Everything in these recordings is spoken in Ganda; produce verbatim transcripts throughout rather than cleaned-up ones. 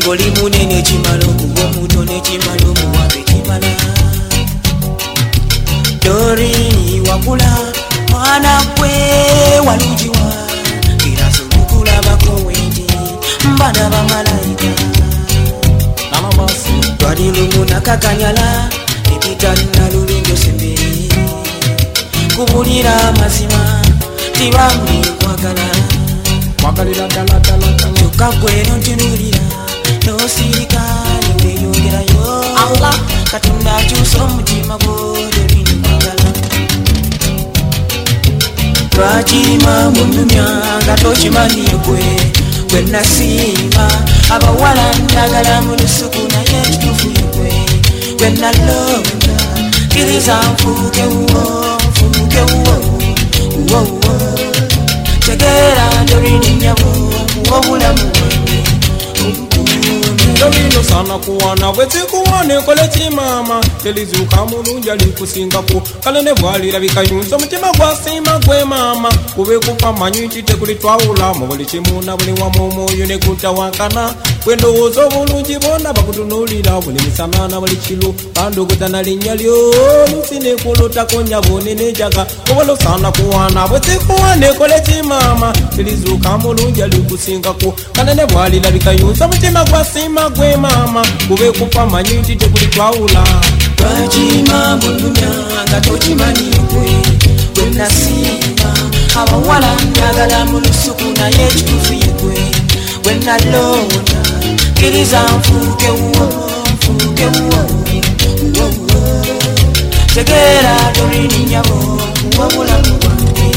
oli munene kimala okuba omutone kimala omuwabe kimala Doreen wakula mwana gwe walujiwa era sulukulabako wendi mbana bamalayika twali lumu nakakanyala epitana lulingo sembere kubulira amazima tibambi kwagala mwagalira ddala ddala kyokka gwe nontunulira nosirika neweyongerayo Allah katonda akyusa omutima gwo Doreen kwagala twakima munyumya nga tokimanyi gwe gwe nasiima abawala ndagala mu lusuku naye ekituufu yegwe gwe nalonda kiriza nfuuke wuwo nfuuke wuwo wuwo tegeera Doreen nyabo wobulamu bwange Doreen sana kuwana bwezikuwane kole kimama telizuka mulungi alikusingako kale ne bwalirabika yunza omutima gwasiima gwe mama kube kufa manyi nti tekuli twawula mu buli kimu na buli wamu omwoyo ne gutawankana bwe ndowooza obulungi bonna bakutunuulira buli misana na buli kiro bandogota na linnya lyo lusi nekulotako nyabo nenejaga obolo sana kuwana bwezikuwane kole kimama telizuka mulungi alikusingako kale ne bwalirabika yunza omutima gwasiima gwe mama kube kufa manyi nti tekuli twawula twakima munyumya nga tokimanyi gwe gwe nasiima abawala ndagala mu lusuku naye ekituufu yegwe gwe nalonda kiriza nfuuke wuwo nfuuke wuwo tegeera Doreen nyabo wobulamu bwange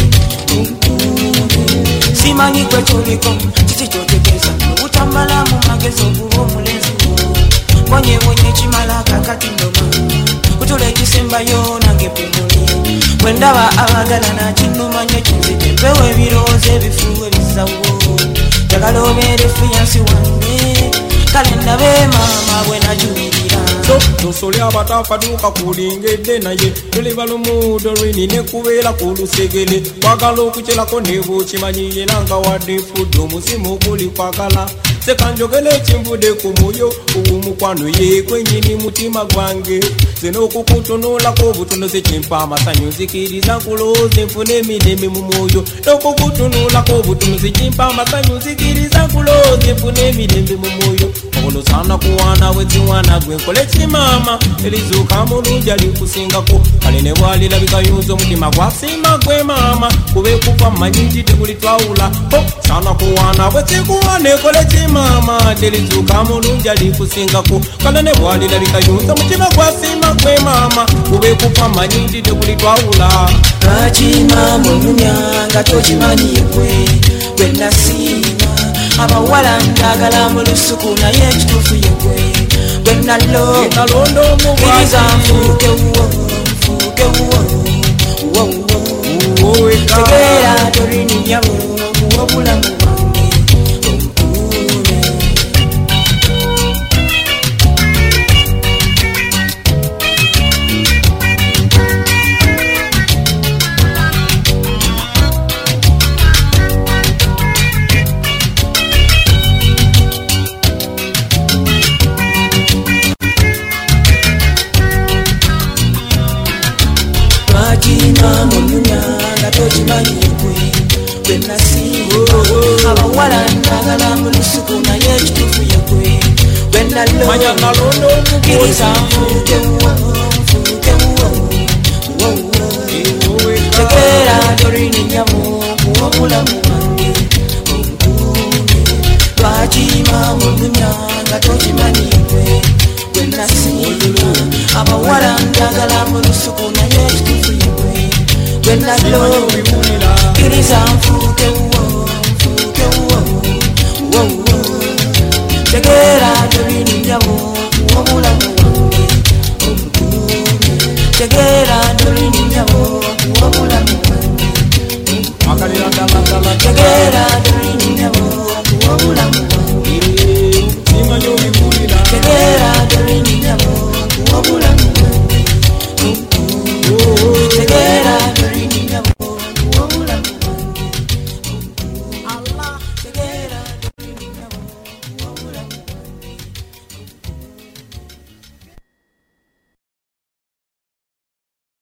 simanyi gwe kyoliko kiki kyotegeeza obutambala mu magezi okuba omulenzi Mwenye mwenye chimala kakati ndoma Utule kisembayo nange pumuli Wendaba abagala na chinuma nye chinzite Pewe viroze bifuwe bisawo Jagalo mere fiyansi wange Kalenda be mama wena jumirira So, tusoli abatafa duka kulingedde naye Tuli balumu Doreen ne kubeera kulusegele Kwagala okukyelako nebo kimanyi era nga wadde fudde omuzimu guli kwagala sekanjogele ekimvudde ku mwoyo omukwano ye kwenyini mutima gwange ze n'okukutunulako obutono sekimpa amasanyu nzikiriza nkulooze nfune emirembe mu mwoyo n'okukutunulako obutono sekimpa amasanyu nzikiriza nkulooze nfune emirembe mu mwoyo obolo sana kuwaana bweziwaana gwe nkole kimama erizuuka mulungi alikusingako kale ne bwalirabika yunza omutima gwasiima gwe mama kube kufa mmanyi nti tekuli twawula sana kuwaana bwezikuwaana ekole kimama mama telizuka mulungi alikusingako kale ne bwalirabika yunza mutima gwasiima gwe mama kube kufa manyi nti tekuli twawula twakima munyumya nga tokimanyi gwe gwe nasiima abawala ndagala mu lusuku naye ekituufu yegwe gwe nalonda kiriza nfuuke wuwo nfuuke wuwo wuwo tegeera Doreen nyabo wobulamu Twakima munyumya nga tokimanyi gwe gwe nasiima abawala ndagala mu lusuku naye ekituufu yegwe gwe nalonda kiriza nfuuke wuwo nfuuke wuwo tegeera Doreen nyabo wobulamu